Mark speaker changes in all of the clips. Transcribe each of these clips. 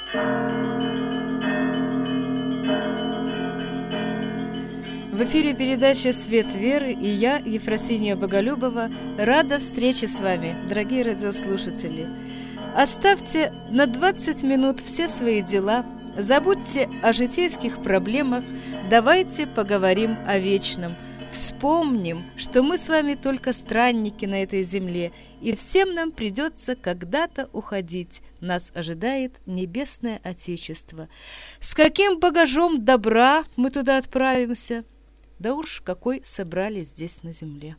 Speaker 1: В эфире передача «Свет веры» и я, Ефросинья Боголюбова, рада встрече с вами, дорогие радиослушатели. Оставьте на 20 минут все свои дела, забудьте о житейских проблемах, давайте поговорим о вечном. Вспомним, что мы с вами только странники на этой земле, и всем нам придется когда-то уходить. Нас ожидает небесное Отечество. С каким багажом добра мы туда отправимся? Да уж, какой собрали здесь на земле.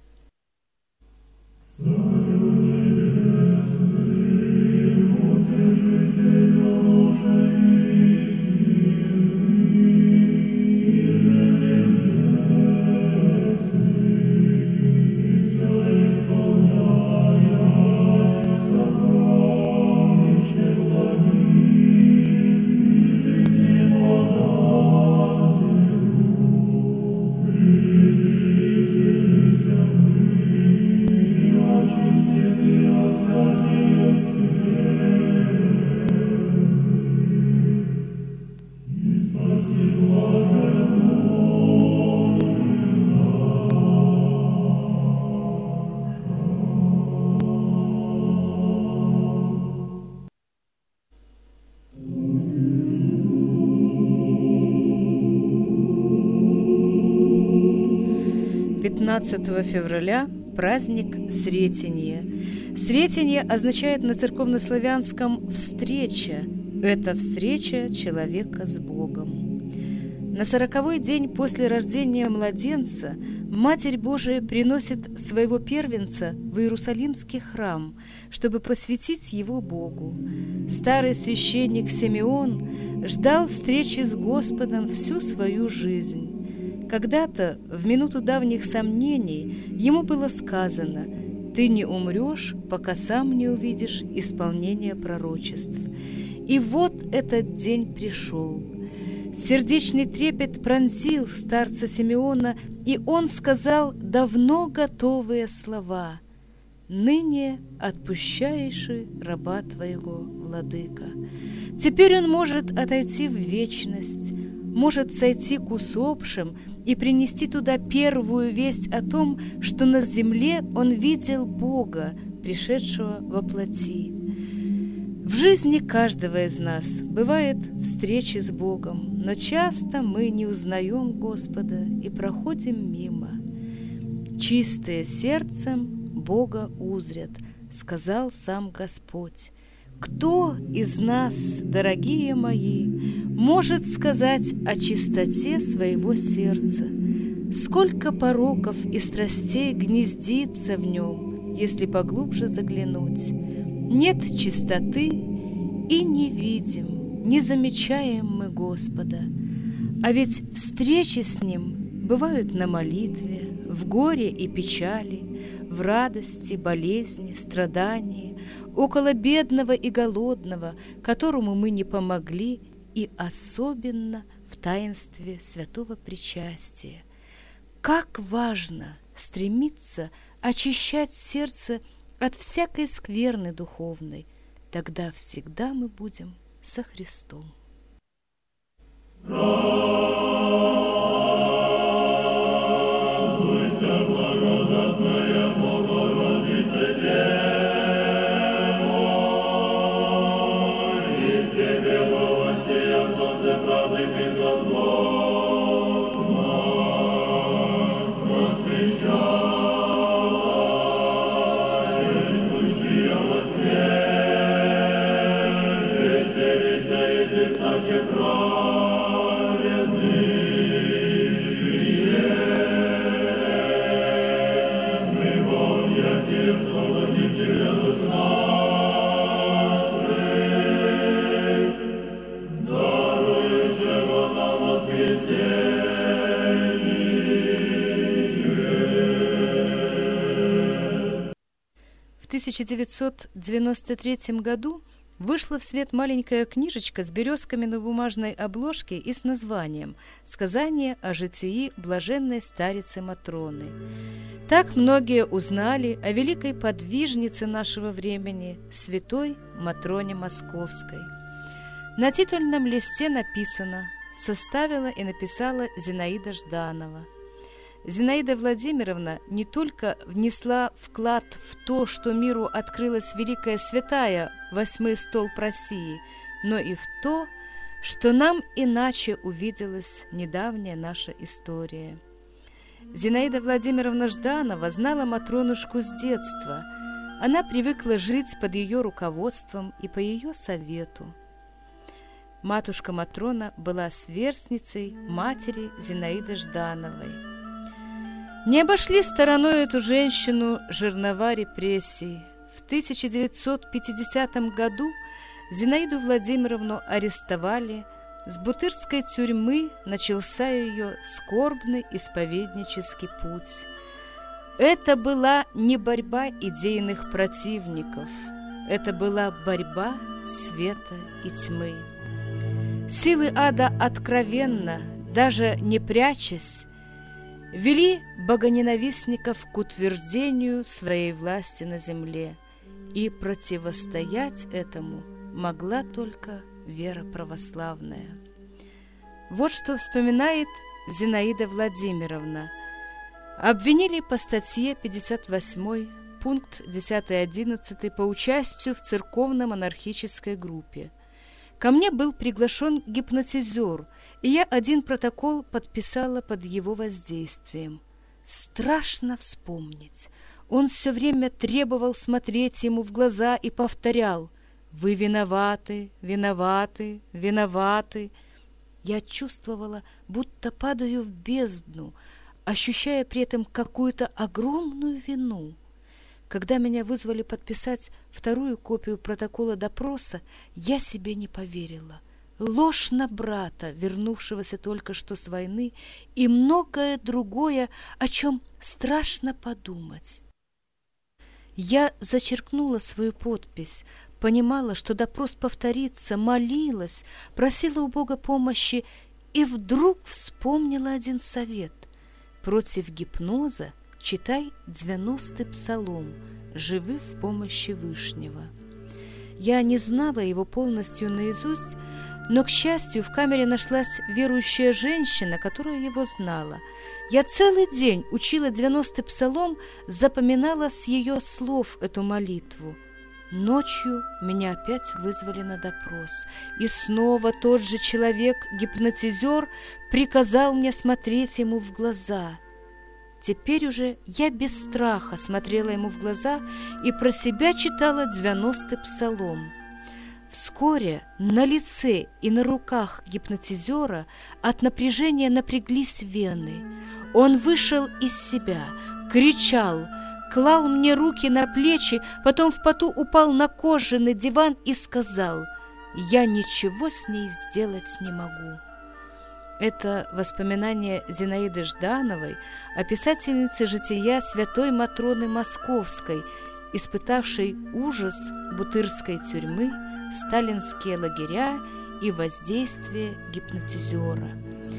Speaker 2: Царю небесный, утешителю души истины, иже вездесный, все исполняя сокровище благих и жизни подателю, приди, вселися мы, очистили от всякие скверны, и спаси блаже Божий
Speaker 1: — 15 февраля праздник Сретения. Сретение означает на церковнославянском «встреча». Это встреча человека с Богом. На 40-й день после рождения младенца Матерь Божия приносит своего первенца в Иерусалимский храм, чтобы посвятить его Богу. Старый священник Симеон ждал встречи с Господом всю свою жизнь. Когда-то, в минуту давних сомнений, ему было сказано: «Ты не умрешь, пока сам не увидишь исполнение пророчеств». И вот этот день пришел. Сердечный трепет пронзил старца Симеона, и он сказал давно готовые слова: «Ныне отпущаешь раба твоего, владыка». Теперь он может отойти в вечность, может сойти к усопшим и принести туда первую весть о том, что на земле он видел Бога, пришедшего во плоти. В жизни каждого из нас бывают встречи с Богом, но часто мы не узнаем Господа и проходим мимо. «Чистые сердцем Бога узрят», — сказал сам Господь. Кто из нас, дорогие мои, может сказать о чистоте своего сердца? Сколько пороков и страстей гнездится в нем, если поглубже заглянуть? Нет чистоты и не видим, не замечаем мы Господа. А ведь встречи с Ним бывают на молитве, в горе и печали, в радости, болезни, страдании, около бедного и голодного, которому мы не помогли, и особенно в таинстве святого причастия. Как важно стремиться очищать сердце от всякой скверны духовной, тогда всегда мы будем со Христом.
Speaker 2: Радуйся, благодатная Богородице, Дева, из Тебе воссиял солнце правды Христос Бог наш, просвещай, сущия во тьме, веселися и Ты, ставче
Speaker 1: В 1993 году вышла в свет маленькая книжечка с березками на бумажной обложке и с названием «Сказание о житии блаженной старицы Матроны». Так многие узнали о великой подвижнице нашего времени, святой Матроне Московской. На титульном листе написано «Составила и написала Зинаида Жданова». Зинаида Владимировна не только внесла вклад в то, что миру открылась великая святая, восьмой столб России, но и в то, что нам иначе увиделась недавняя наша история. Зинаида Владимировна Жданова знала Матронушку с детства. Она привыкла жить под ее руководством и по ее совету. Матушка Матрона была сверстницей матери Зинаиды Ждановой. Не обошли стороной эту женщину жернова репрессий. В 1950 году Зинаиду Владимировну арестовали. С бутырской тюрьмы начался ее скорбный исповеднический путь. Это была не борьба идейных противников, это была борьба света и тьмы. Силы ада откровенно, даже не прячась, вели богоненавистников к утверждению своей власти на земле, и противостоять этому могла только вера православная. Вот что вспоминает Зинаида Владимировна. Обвинили по статье 58, пункт 10-11 по участию в церковно-монархической группе. Ко мне был приглашен гипнотизер, и я один протокол подписала под его воздействием. Страшно вспомнить. Он все время требовал смотреть ему в глаза и повторял: «Вы виноваты, виноваты, виноваты». Я чувствовала, будто падаю в бездну, ощущая при этом какую-то огромную вину. Когда меня вызвали подписать вторую копию протокола допроса, я себе не поверила. Ложь на брата, вернувшегося только что с войны, и многое другое, о чем страшно подумать. Я зачеркнула свою подпись, понимала, что допрос повторится, молилась, просила у Бога помощи, и вдруг вспомнила один совет. Против гипноза читай 90-й псалом «Живы в помощи Вышнего». Я не знала его полностью наизусть, но, к счастью, в камере нашлась верующая женщина, которая его знала. Я целый день учила 90-й псалом, запоминала с ее слов эту молитву. Ночью меня опять вызвали на допрос, и снова тот же человек, гипнотизер, приказал мне смотреть ему в глаза. Теперь уже я без страха смотрела ему в глаза и про себя читала 90-й псалом. Вскоре на лице и на руках гипнотизера от напряжения напряглись вены. Он вышел из себя, кричал, клал мне руки на плечи, потом в поту упал на кожаный диван и сказал: «Я ничего с ней сделать не могу». Это воспоминание Зинаиды Ждановой о писательнице жития святой Матроны Московской, испытавшей ужас бутырской тюрьмы, сталинские лагеря и воздействие гипнотизера.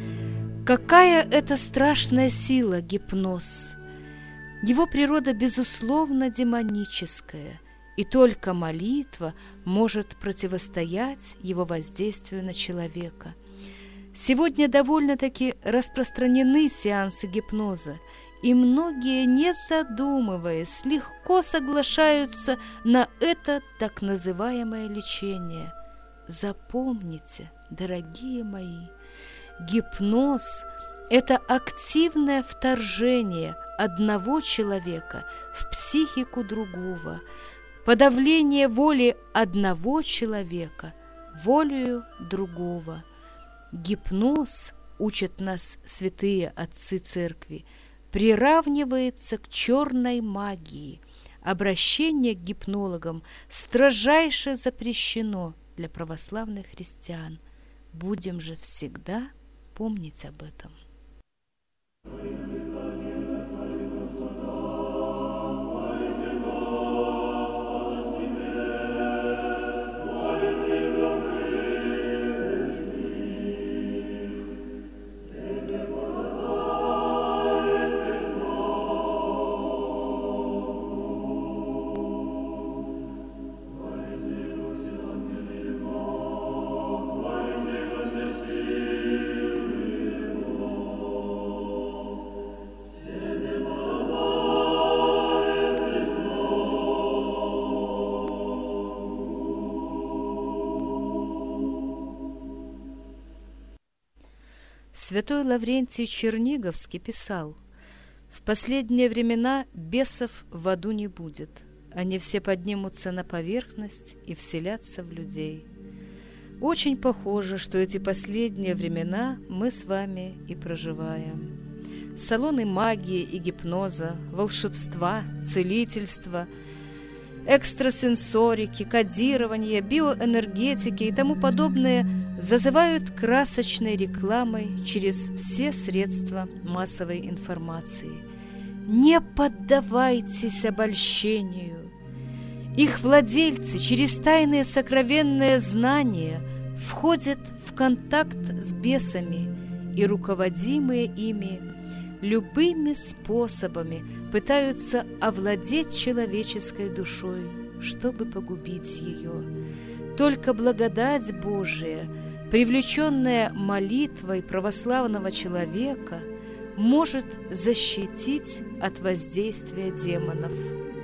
Speaker 1: Какая это страшная сила, гипноз! Его природа, безусловно, демоническая, и только молитва может противостоять его воздействию на человека. Сегодня довольно-таки распространены сеансы гипноза, и многие, не задумываясь, легко соглашаются на это так называемое лечение. Запомните, дорогие мои, гипноз – это активное вторжение одного человека в психику другого, подавление воли одного человека волею другого. Гипноз, учат нас святые отцы церкви, приравнивается к черной магии. Обращение к гипнологам строжайше запрещено для православных христиан. Будем же всегда помнить об этом. Святой Лаврентий Черниговский писал: «В последние времена бесов в аду не будет. Они все поднимутся на поверхность и вселятся в людей». Очень похоже, что эти последние времена мы с вами и проживаем. Салоны магии и гипноза, волшебства, целительства, экстрасенсорики, кодирования, биоэнергетики и тому подобное зазывают красочной рекламой через все средства массовой информации. Не поддавайтесь обольщению. Их владельцы через тайные сокровенные знания входят в контакт с бесами и, руководимые ими, любыми способами пытаются овладеть человеческой душой, чтобы погубить ее. Только благодать Божия, привлеченная молитвой православного человека, может защитить от воздействия демонов.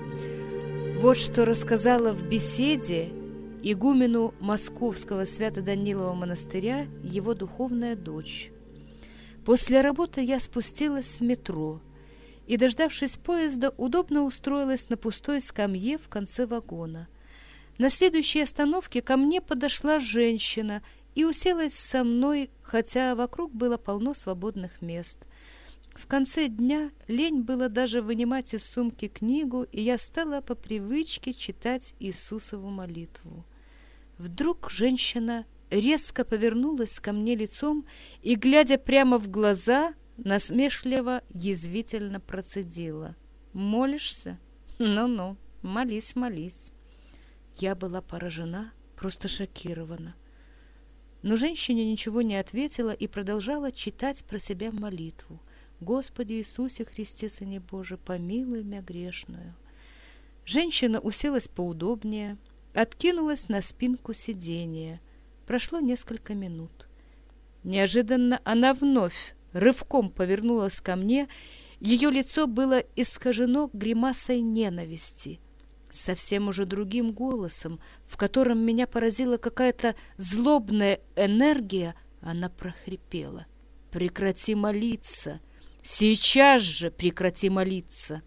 Speaker 1: Вот что рассказала в беседе игумену Московского Свято-Данилова монастыря его духовная дочь. После работы я спустилась в метро и, дождавшись поезда, удобно устроилась на пустой скамье в конце вагона. На следующей остановке ко мне подошла женщина и уселась со мной, хотя вокруг было полно свободных мест. В конце дня лень было даже вынимать из сумки книгу, и я стала по привычке читать Иисусову молитву. Вдруг женщина резко повернулась ко мне лицом и, глядя прямо в глаза, насмешливо, язвительно процедила: «Молишься? Ну-ну, молись, молись». Я была поражена, просто шокирована. Но женщина ничего не ответила и продолжала читать про себя молитву: «Господи Иисусе Христе, Сыне Божий, помилуй меня грешную». Женщина уселась поудобнее, откинулась на спинку сиденья. Прошло несколько минут. Неожиданно она вновь рывком повернулась ко мне. Ее лицо было искажено гримасой ненависти. Совсем уже другим голосом, в котором меня поразила какая-то злобная энергия, она прохрипела: «Прекрати молиться! Сейчас же прекрати молиться!»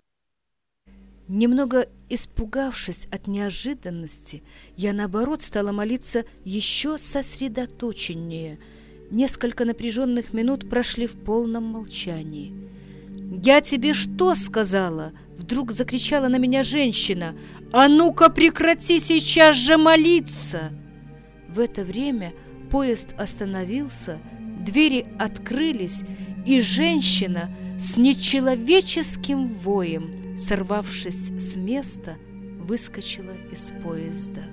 Speaker 1: Немного испугавшись от неожиданности, я, наоборот, стала молиться еще сосредоточеннее. Несколько напряженных минут прошли в полном молчании. «Я тебе что сказала?» — вдруг закричала на меня женщина. «А ну-ка прекрати сейчас же молиться!» В это время поезд остановился, двери открылись, и женщина с нечеловеческим воем, сорвавшись с места, выскочила из поезда.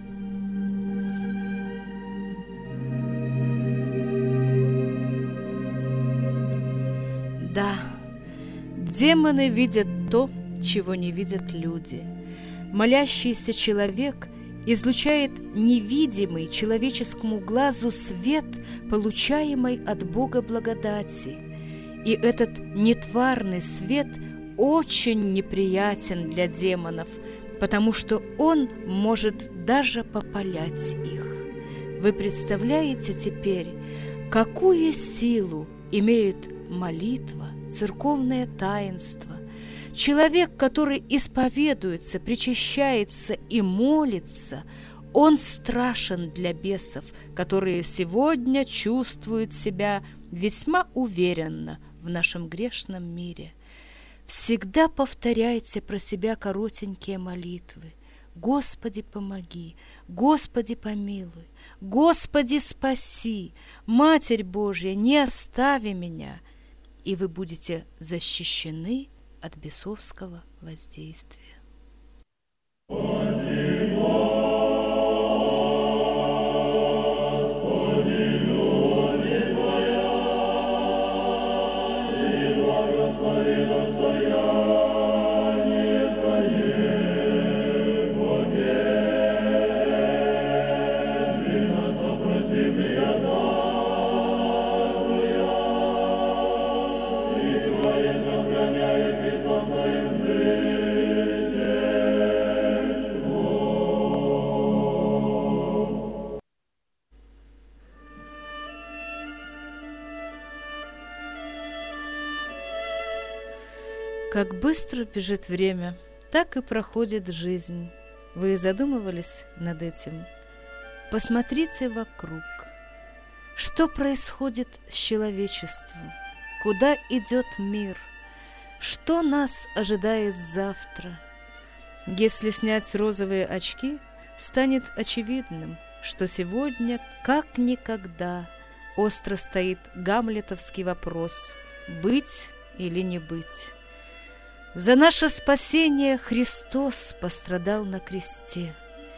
Speaker 1: Да, демоны видят то, чего не видят люди. Молящийся человек излучает невидимый человеческому глазу свет, получаемый от Бога благодати. И этот нетварный свет очень неприятен для демонов, потому что он может даже попалять их. Вы представляете теперь, какую силу имеют молитва, церковное таинство? Человек, который исповедуется, причащается и молится, он страшен для бесов, которые сегодня чувствуют себя весьма уверенно в нашем грешном мире. Всегда повторяйте про себя коротенькие молитвы: «Господи, помоги! Господи, помилуй! Господи, спаси! Матерь Божья, не остави меня!» И вы будете защищены от бесовского воздействия.
Speaker 2: Сохраняет бесславное жительство.
Speaker 1: Как быстро бежит время, так и проходит жизнь. Вы задумывались над этим? Посмотрите вокруг. Что происходит с человечеством? Куда идет мир? Что нас ожидает завтра? Если снять розовые очки, станет очевидным, что сегодня, как никогда, остро стоит гамлетовский вопрос: быть или не быть. За наше спасение Христос пострадал на кресте.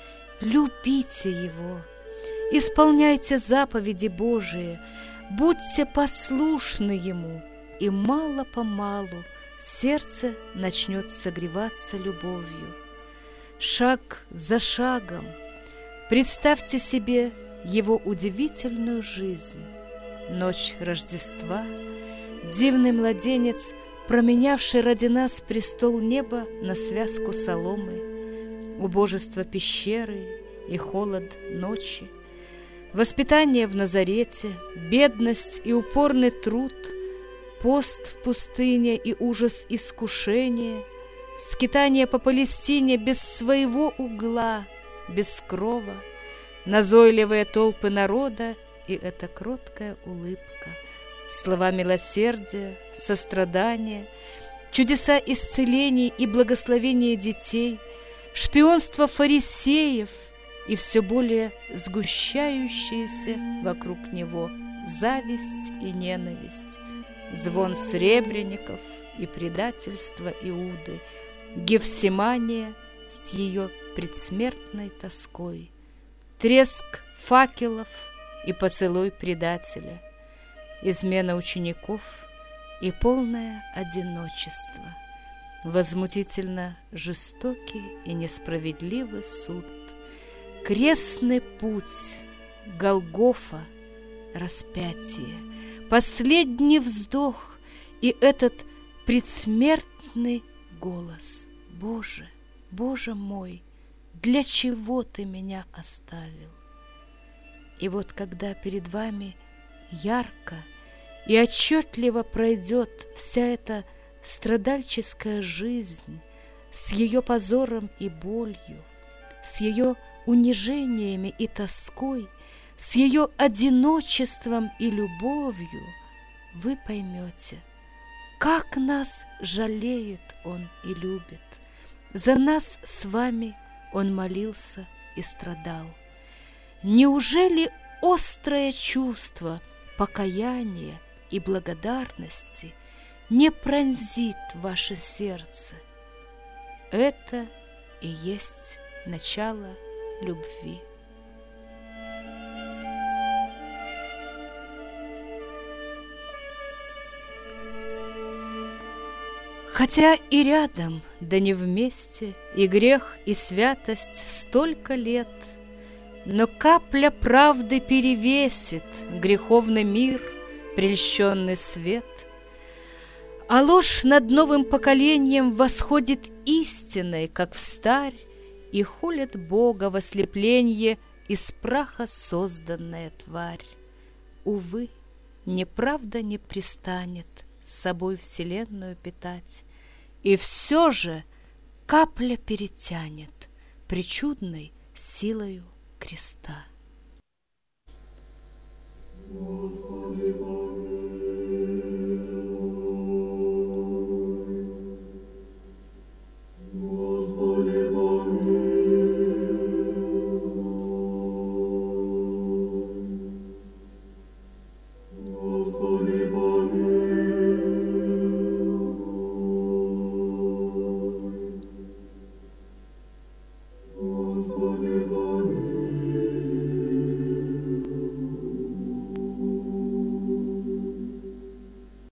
Speaker 1: Любите Его, исполняйте заповеди Божии, будьте послушны Ему, и мало-помалу сердце начнет согреваться любовью. Шаг за шагом представьте себе Его удивительную жизнь. Ночь Рождества, дивный младенец, променявший ради нас престол неба на связку соломы, убожество пещеры и холод ночи, воспитание в Назарете, бедность и упорный труд, пост в пустыне и ужас искушения, скитание по Палестине без своего угла, без крова, назойливые толпы народа и эта кроткая улыбка, слова милосердия, сострадания, чудеса исцелений и благословения детей, шпионство фарисеев и все более сгущающаяся вокруг него зависть и ненависть, звон сребреников и предательство Иуды, Гефсимания с ее предсмертной тоской, треск факелов и поцелуй предателя, измена учеников и полное одиночество, возмутительно жестокий и несправедливый суд, крестный путь, Голгофа, распятие, последний вздох и этот предсмертный голос: Боже, Боже мой, для чего Ты меня оставил? И вот когда перед вами ярко и отчетливо пройдет вся эта страдальческая жизнь с ее позором и болью, с ее унижениями и тоской, с ее одиночеством и любовью, вы поймете, как нас жалеет Он и любит. За нас с вами Он молился и страдал. Неужели острое чувство покаяния и благодарности не пронзит ваше сердце? Это и есть начало любви. Хотя и рядом, да не вместе, и грех, и святость столько лет, но капля правды перевесит греховный мир, прельщенный свет, а ложь над новым поколением восходит истиной, как встарь, и холит Бога в ослепленье из праха созданная тварь. Увы, неправда не пристанет с собой вселенную питать, и все же капля перетянет причудной силою креста.
Speaker 2: Господи,